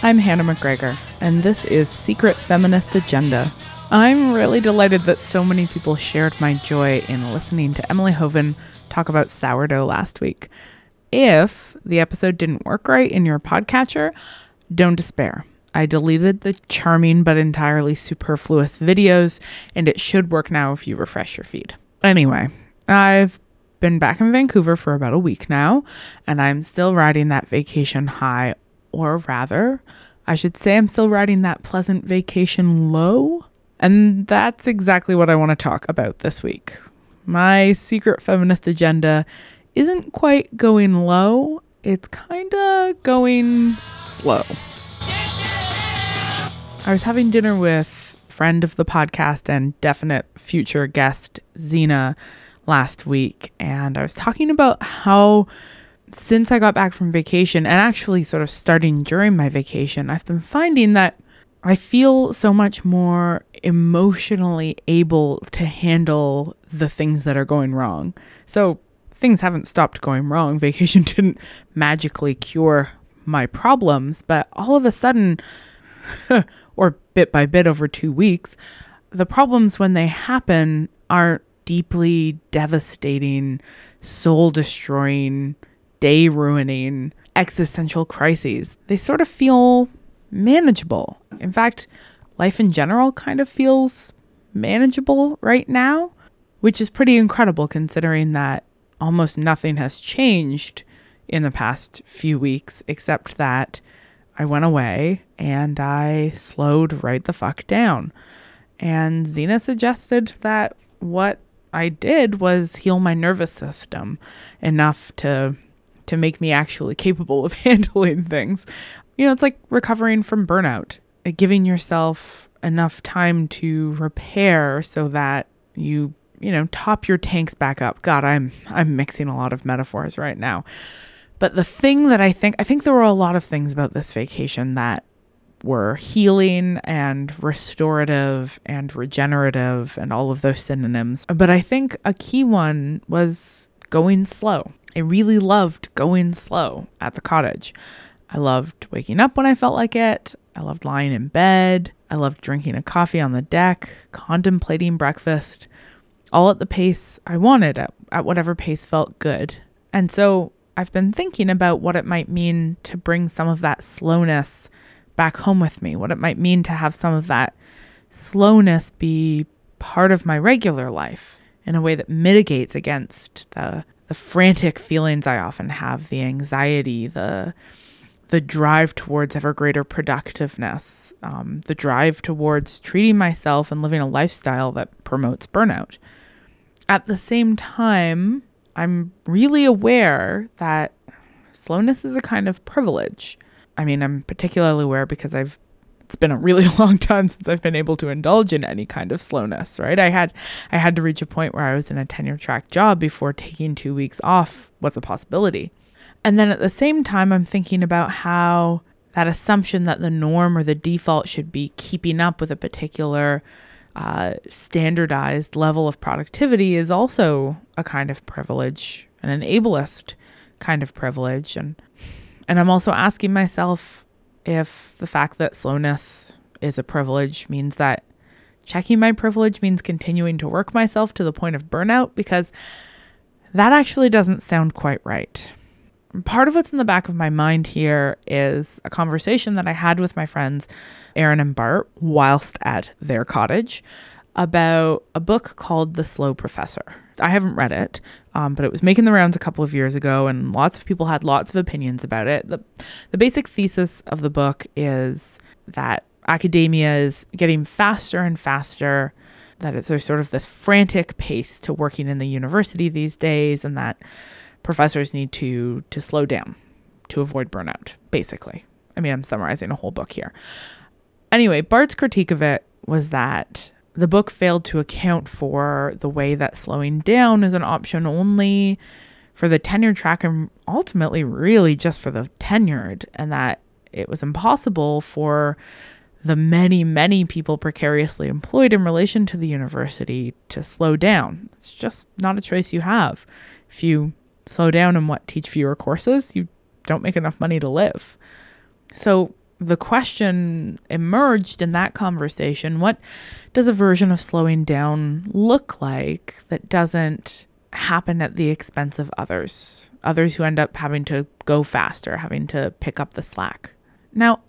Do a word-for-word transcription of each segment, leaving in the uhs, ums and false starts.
I'm Hannah McGregor, and this is Secret Feminist Agenda. I'm really delighted that so many people shared my joy in listening to Emily Hoven talk about sourdough last week. If the episode didn't work right in your podcatcher, don't despair. I deleted the charming but entirely superfluous videos, and it should work now if you refresh your feed. Anyway, I've been back in Vancouver for about a week now, and I'm still riding that vacation high. Or rather, I should say I'm still riding that pleasant vacation low. And that's exactly what I want to talk about this week. My secret feminist agenda isn't quite going low. It's kind of going slow. I was having dinner with friend of the podcast and definite future guest, Zena, last week. And I was talking about how since I got back from vacation, and actually sort of starting during my vacation, I've been finding that I feel so much more emotionally able to handle the things that are going wrong. So things haven't stopped going wrong. Vacation didn't magically cure my problems, but all of a sudden, or bit by bit over two weeks, the problems when they happen aren't deeply devastating, soul-destroying, day-ruining, existential crises. They sort of feel manageable. In fact, life in general kind of feels manageable right now, which is pretty incredible considering that almost nothing has changed in the past few weeks, except that I went away and I slowed right the fuck down. And Zena suggested that what I did was heal my nervous system enough to to make me actually capable of handling things. You know, it's like recovering from burnout, like giving yourself enough time to repair so that you, you know, top your tanks back up. God, I'm I'm mixing a lot of metaphors right now. But the thing that I think, I think there were a lot of things about this vacation that were healing and restorative and regenerative and all of those synonyms. But I think a key one was going slow. I really loved going slow at the cottage. I loved waking up when I felt like it. I loved lying in bed. I loved drinking a coffee on the deck, contemplating breakfast, all at the pace I wanted, at, at whatever pace felt good. And so I've been thinking about what it might mean to bring some of that slowness back home with me, what it might mean to have some of that slowness be part of my regular life in a way that mitigates against the the frantic feelings I often have, the anxiety, the the drive towards ever greater productiveness, um, the drive towards treating myself and living a lifestyle that promotes burnout. At the same time, I'm really aware that slowness is a kind of privilege. I mean, I'm particularly aware because I've it's been a really long time since I've been able to indulge in any kind of slowness, right? I had I had to reach a point where I was in a tenure track job before taking two weeks off was a possibility. And then at the same time, I'm thinking about how that assumption that the norm or the default should be keeping up with a particular uh, standardized level of productivity is also a kind of privilege, an ableist kind of privilege. And and I'm also asking myself if the fact that slowness is a privilege means that checking my privilege means continuing to work myself to the point of burnout, because that actually doesn't sound quite right. Part of what's in the back of my mind here is a conversation that I had with my friends Aaron and Bart whilst at their cottage about a book called The Slow Professor. I haven't read it, um, but it was making the rounds a couple of years ago, and lots of people had lots of opinions about it. The, the basic thesis of the book is that academia is getting faster and faster, that it's, there's sort of this frantic pace to working in the university these days, and that professors need to to slow down to avoid burnout, basically. I mean, I'm summarizing a whole book here. Anyway, Bart's critique of it was that the book failed to account for the way that slowing down is an option only for the tenure track and ultimately really just for the tenured, and that it was impossible for the many, many people precariously employed in relation to the university to slow down. It's just not a choice you have. If you slow down and what, teach fewer courses, you don't make enough money to live. So the question emerged in that conversation, what does a version of slowing down look like that doesn't happen at the expense of others, others who end up having to go faster, having to pick up the slack? Now,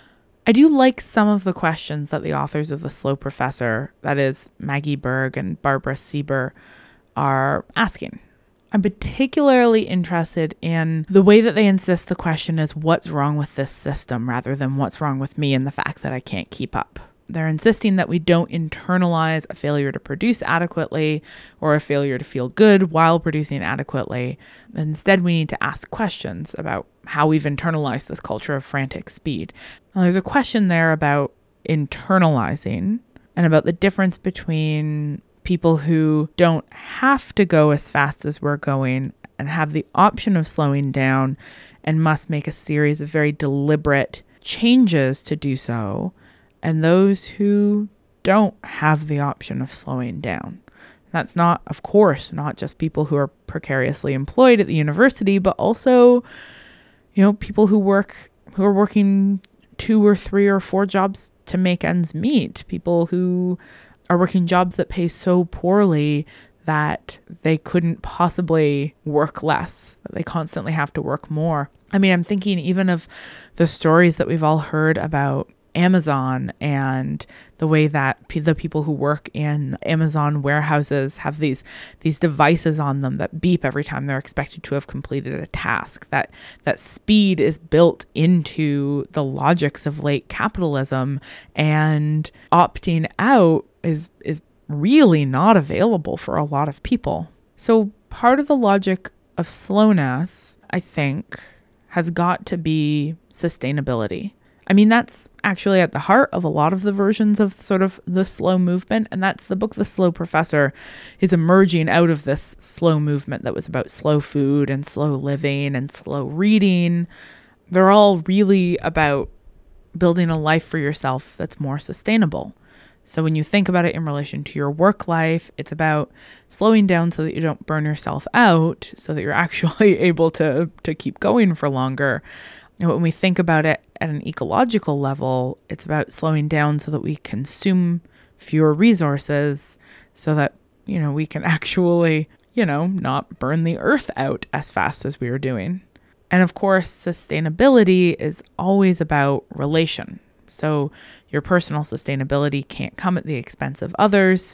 I do like some of the questions that the authors of The Slow Professor, that is Maggie Berg and Barbara Sieber, are asking. I'm particularly interested in the way that they insist the question is what's wrong with this system rather than what's wrong with me and the fact that I can't keep up. They're insisting that we don't internalize a failure to produce adequately or a failure to feel good while producing adequately. Instead, we need to ask questions about how we've internalized this culture of frantic speed. Now, there's a question there about internalizing and about the difference between people who don't have to go as fast as we're going and have the option of slowing down and must make a series of very deliberate changes to do so, and those who don't have the option of slowing down. That's not, of course, not just people who are precariously employed at the university, but also, you know, people who work, who are working two or three or four jobs to make ends meet, people who are working jobs that pay so poorly that they couldn't possibly work less, that they constantly have to work more. I mean, I'm thinking even of the stories that we've all heard about Amazon and the way that p- the people who work in Amazon warehouses have these these devices on them that beep every time they're expected to have completed a task. That that speed is built into the logics of late capitalism, and opting out is is really not available for a lot of people. So part of the logic of slowness, I think, has got to be sustainability. I mean, that's actually at the heart of a lot of the versions of sort of the slow movement. And that's the book, The Slow Professor, is emerging out of this slow movement that was about slow food and slow living and slow reading. They're all really about building a life for yourself that's more sustainable. So when you think about it in relation to your work life, it's about slowing down so that you don't burn yourself out, so that you're actually able to, to keep going for longer. And when we think about it at an ecological level, it's about slowing down so that we consume fewer resources so that, you know, we can actually, you know, not burn the earth out as fast as we are doing. And of course, sustainability is always about relation. So your personal sustainability can't come at the expense of others.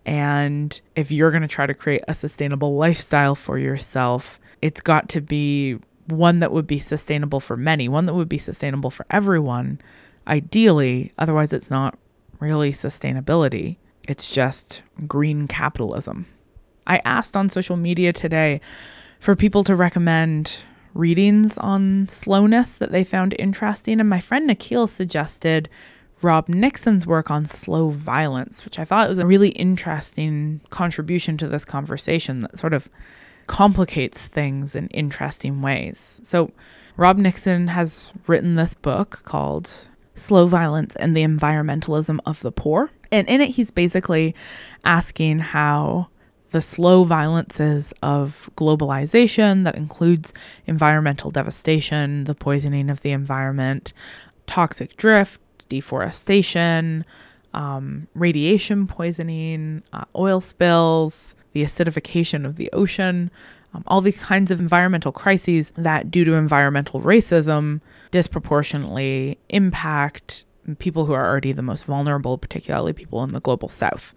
And if you're going to try to create a sustainable lifestyle for yourself, it's got to be one that would be sustainable for many, one that would be sustainable for everyone, ideally. Otherwise, it's not really sustainability. It's just green capitalism. I asked on social media today for people to recommend readings on slowness that they found interesting, and my friend Nikhil suggested Rob Nixon's work on slow violence, which I thought was a really interesting contribution to this conversation that sort of complicates things in interesting ways. So Rob Nixon has written this book called Slow Violence and the Environmentalism of the Poor. And in it, he's basically asking how the slow violences of globalization, that includes environmental devastation, the poisoning of the environment, toxic drift, deforestation, um, radiation poisoning, uh, oil spills, the acidification of the ocean, um, all these kinds of environmental crises that, due to environmental racism, disproportionately impact people who are already the most vulnerable, particularly people in the global south.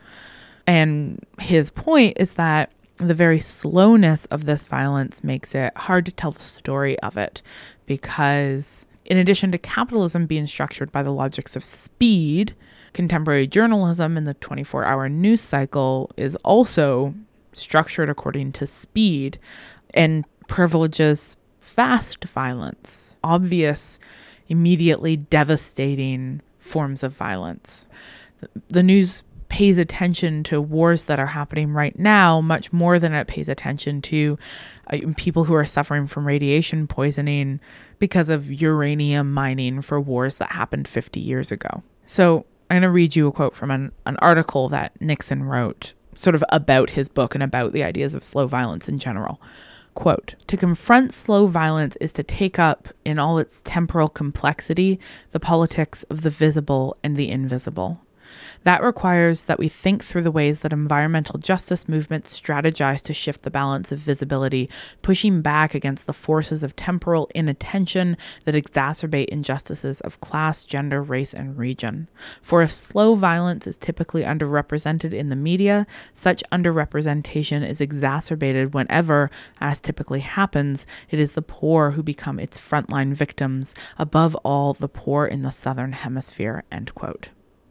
And his point is that the very slowness of this violence makes it hard to tell the story of it, because in addition to capitalism being structured by the logics of speed, contemporary journalism in the twenty-four hour news cycle is also structured according to speed and privileges fast violence, obvious, immediately devastating forms of violence. The, the news pays attention to wars that are happening right now much more than it pays attention to uh, people who are suffering from radiation poisoning because of uranium mining for wars that happened fifty years ago. So I'm going to read you a quote from an, an article that Nixon wrote sort of about his book and about the ideas of slow violence in general. Quote, to confront slow violence is to take up, in all its temporal complexity, the politics of the visible and the invisible. That requires that we think through the ways that environmental justice movements strategize to shift the balance of visibility, pushing back against the forces of temporal inattention that exacerbate injustices of class, gender, race, and region. For if slow violence is typically underrepresented in the media, such underrepresentation is exacerbated whenever, as typically happens, it is the poor who become its frontline victims, above all the poor in the Southern Hemisphere, end quote.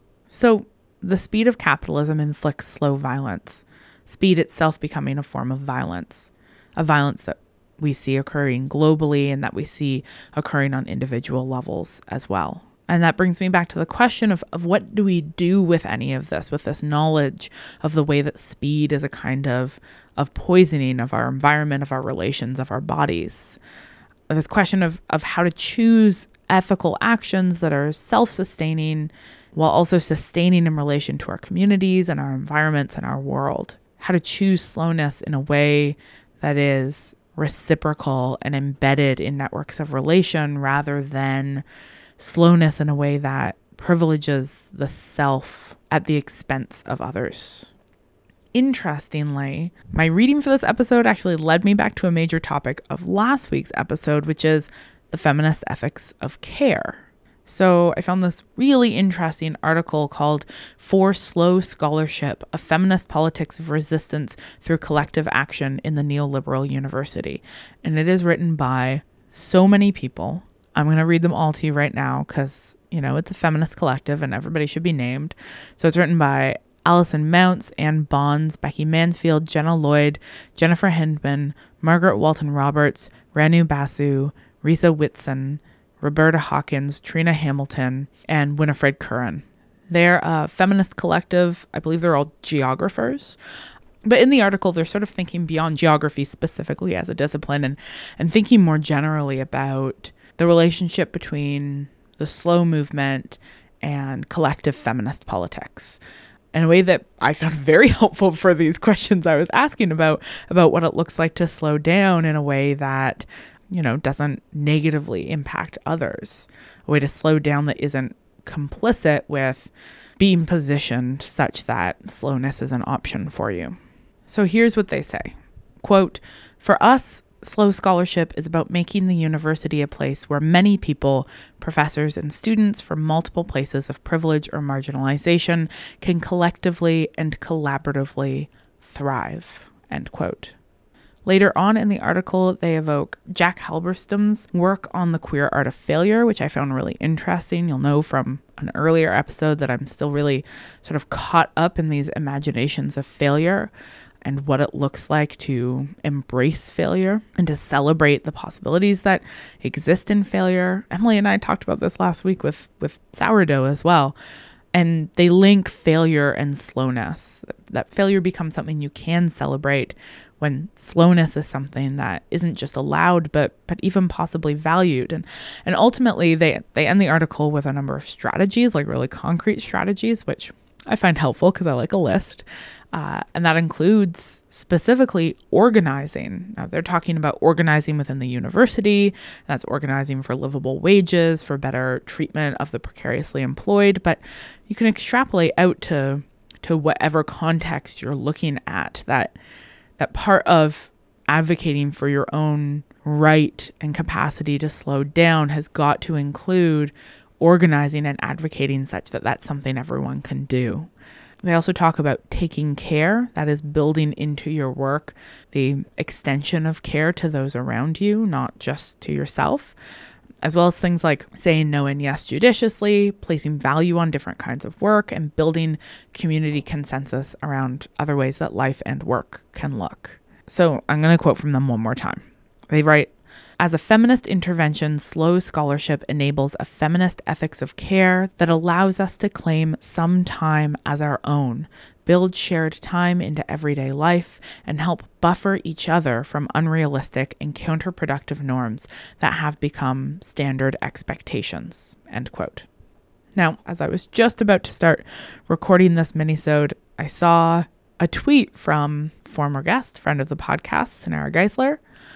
So, the speed of capitalism inflicts slow violence, speed itself becoming a form of violence, a violence that we see occurring globally and that we see occurring on individual levels as well. And that brings me back to the question of, of what do we do with any of this, with this knowledge of the way that speed is a kind of, of poisoning of our environment, of our relations, of our bodies. This question of, of how to choose ethical actions that are self-sustaining while also sustaining in relation to our communities and our environments and our world. How to choose slowness in a way that is reciprocal and embedded in networks of relation rather than slowness in a way that privileges the self at the expense of others. Interestingly, my reading for this episode actually led me back to a major topic of last week's episode, which is the feminist ethics of care. So I found this really interesting article called For Slow Scholarship, A Feminist Politics of Resistance Through Collective Action in the Neoliberal University. And it is written by so many people. I'm going to read them all to you right now because, you know, it's a feminist collective and everybody should be named. So it's written by Alison Mounts, Anne Bonds, Becky Mansfield, Jenna Lloyd, Jennifer Hindman, Margaret Walton Roberts, Ranu Basu, Risa Whitson, Roberta Hawkins, Trina Hamilton, and Winifred Curran. They're a feminist collective. I believe they're all geographers. But in the article, they're sort of thinking beyond geography specifically as a discipline and, and thinking more generally about the relationship between the slow movement and collective feminist politics in a way that I found very helpful for these questions I was asking about, about what it looks like to slow down in a way that, you know, doesn't negatively impact others, a way to slow down that isn't complicit with being positioned such that slowness is an option for you. So here's what they say. Quote, for us, slow scholarship is about making the university a place where many people, professors and students from multiple places of privilege or marginalization can collectively and collaboratively thrive, end quote. Later on in the article, they evoke Jack Halberstam's work on the queer art of failure, which I found really interesting. You'll know from an earlier episode that I'm still really sort of caught up in these imaginations of failure and what it looks like to embrace failure and to celebrate the possibilities that exist in failure. Emily and I talked about this last week with, with sourdough as well. And they link failure and slowness, that failure becomes something you can celebrate when slowness is something that isn't just allowed, but but even possibly valued. And and ultimately, they, they end the article with a number of strategies, like really concrete strategies, which I find helpful because I like a list. Uh, and that includes specifically organizing. Now, they're talking about organizing within the university. That's organizing for livable wages, for better treatment of the precariously employed. But you can extrapolate out to to whatever context you're looking at. That that part of advocating for your own right and capacity to slow down has got to include organizing and advocating such that that's something everyone can do. They also talk about taking care, that is building into your work the extension of care to those around you, not just to yourself, as well as things like saying no and yes judiciously, placing value on different kinds of work, and building community consensus around other ways that life and work can look. So I'm going to quote from them one more time. They write, as a feminist intervention, slow scholarship enables a feminist ethics of care that allows us to claim some time as our own, build shared time into everyday life, and help buffer each other from unrealistic and counterproductive norms that have become standard expectations, end quote. Now, as I was just about to start recording this minisode, I saw a tweet from former guest, friend of the podcast, Sonara Geisler,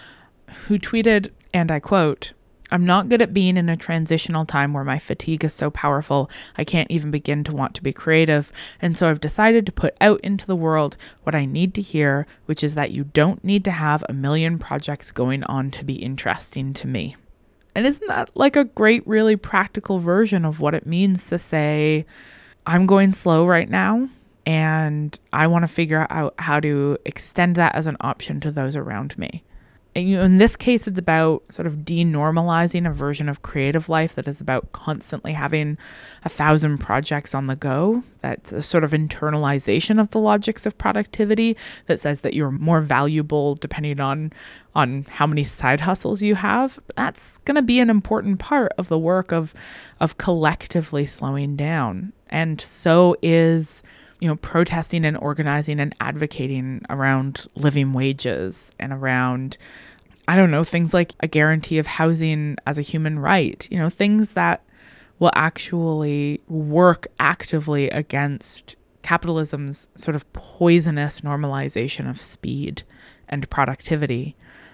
who tweeted, and I quote, "I'm not good at being in a transitional time where my fatigue is so powerful I can't even begin to want to be creative, and so I've decided to put out into the world what I need to hear, which is that you don't need to have a million projects going on to be interesting to me." And isn't that like a great, really practical version of what it means to say, I'm going slow right now, and I want to figure out how to extend that as an option to those around me. And, you know, in this case, it's about sort of denormalizing a version of creative life that is about constantly having a thousand projects on the go. That's a sort of internalization of the logics of productivity that says that you're more valuable depending on on how many side hustles you have. But that's going to be an important part of the work of of collectively slowing down. And so is, you know, protesting and organizing and advocating around living wages and around, I don't know, things like a guarantee of housing as a human right, you know, things that will actually work actively against capitalism's sort of poisonous normalization of speed and productivity.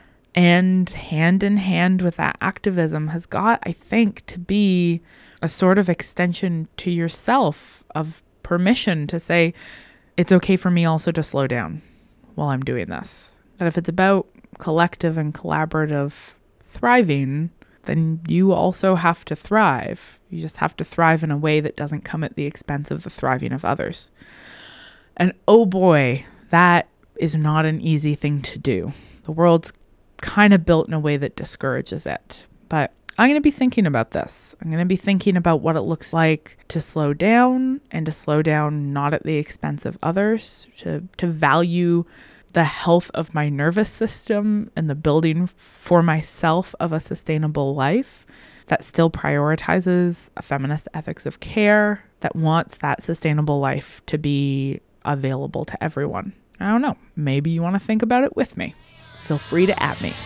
And hand in hand with that activism has got, I think, to be a sort of extension to yourself of permission to say, it's okay for me also to slow down while I'm doing this. That if it's about collective and collaborative thriving, then you also have to thrive. You just have to thrive in a way that doesn't come at the expense of the thriving of others. And oh boy, that is not an easy thing to do. The world's kind of built in a way that discourages it. But I'm going to be thinking about this. I'm going to be thinking about what it looks like to slow down, and to slow down not at the expense of others, to, to value the health of my nervous system and the building for myself of a sustainable life that still prioritizes a feminist ethics of care, that wants that sustainable life to be available to everyone. I don't know. Maybe you want to think about it with me. Feel free to at me.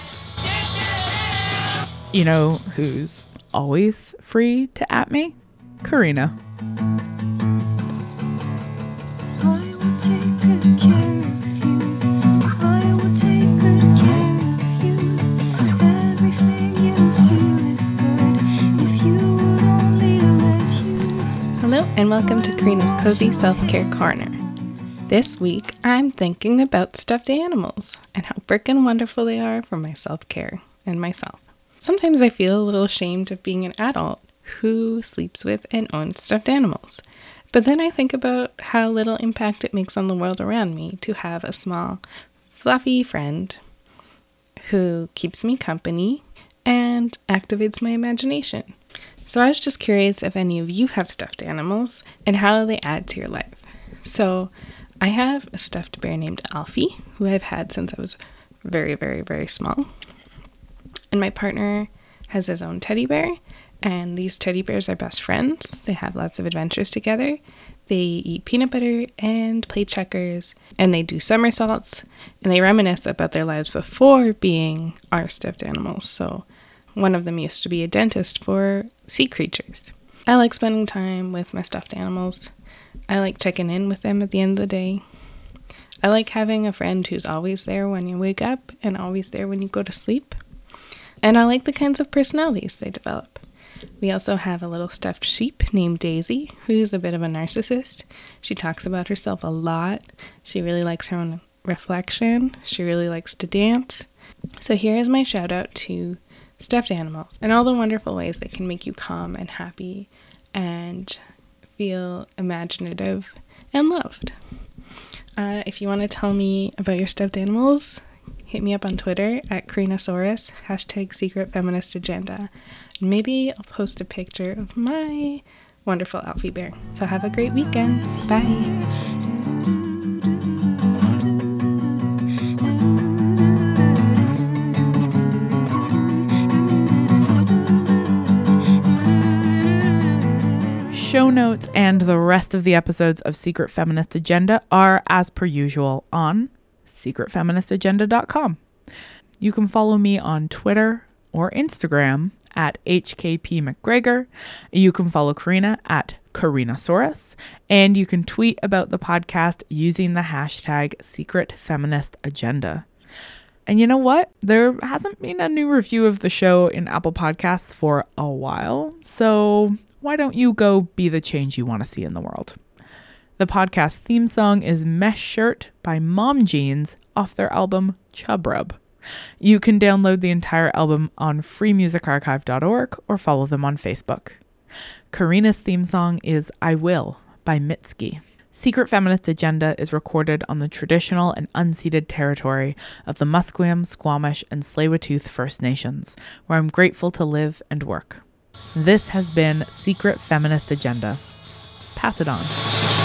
You know who's always free to at me? Karina. I will take good care of you. I will take good care of you. Everything you feel is good if you would only let you. Hello and welcome to Karina's Cozy Self-Care Corner. This week I'm thinking about stuffed animals and how frickin' wonderful they are for my self-care and myself. Sometimes I feel a little ashamed of being an adult who sleeps with and owns stuffed animals. But then I think about how little impact it makes on the world around me to have a small, fluffy friend who keeps me company and activates my imagination. So I was just curious if any of you have stuffed animals and how they add to your life. So I have a stuffed bear named Alfie, who I've had since I was very, very, very small. And my partner has his own teddy bear, and these teddy bears are best friends. They have lots of adventures together. They eat peanut butter and play checkers, and they do somersaults, and they reminisce about their lives before being our stuffed animals. So one of them used to be a dentist for sea creatures. I like spending time with my stuffed animals. I like checking in with them at the end of the day. I like having a friend who's always there when you wake up and always there when you go to sleep. And I like the kinds of personalities they develop. We also have a little stuffed sheep named Daisy, who's a bit of a narcissist. She talks about herself a lot. She really likes her own reflection. She really likes to dance. So here is my shout out to stuffed animals and all the wonderful ways they can make you calm and happy and feel imaginative and loved. Uh, if you want to tell me about your stuffed animals, hit me up on Twitter at Karinasaurus, hashtag Secret Feminist Agenda. And maybe I'll post a picture of my wonderful Alfie bear. So have a great weekend. Bye. Show notes and the rest of the episodes of Secret Feminist Agenda are, as per usual, on secret feminist agenda dot com. You can follow me on Twitter or Instagram at H K P McGregor. You can follow Karina at Karinasaurus, and you can tweet about the podcast using the hashtag Secret Feminist Agenda. And you know what? There hasn't been a new review of the show in Apple Podcasts for a while, so why don't you go be the change you want to see in the world? The podcast theme song is Mesh Shirt by Mom Jeans off their album Chub Rub. You can download the entire album on free music archive dot org or follow them on Facebook. Karina's theme song is I Will by Mitski. Secret Feminist Agenda is recorded on the traditional and unceded territory of the Musqueam, Squamish, and Tsleil-Waututh First Nations, where I'm grateful to live and work. This has been Secret Feminist Agenda. Pass it on.